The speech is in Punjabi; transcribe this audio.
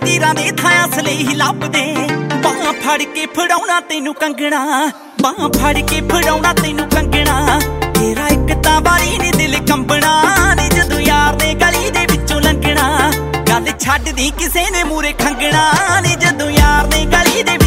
ਫਕੀਰਾਂ ਦੇ ਥਾਂ ਅਸਲੀ ਹੀ ਲੱਭਦੇ। ਬਾਹਾਂ ਫੜ ਕੇ ਫੜਾਉਣਾ ਤੈਨੂੰ ਕੰਗਣਾ, ਬਾਹਾਂ ਫੜ ਕੇ ਫੜਾਉਣਾ ਤੈਨੂੰ ਕੰਗਣਾ। ਤੇਰਾ ਇੱਕ ਤਾਂ ਵਾਰੀ ਨੀ ਦਿਲ ਕੰਬਣਾ ਨੀ ਜਦੋਂ ਯਾਰ ਨੇ ਗਲੀ ਦੇ ਵਿੱਚੋਂ ਲੰਘਣਾ। ਗੱਲ ਛੱਡਦੀ ਕਿਸੇ ਨੇ ਮੂਰੇ ਖੰਗਣਾ ਨੀ ਜਦੋਂ ਯਾਰ ਨੇ ਗਲੀ ਦੇ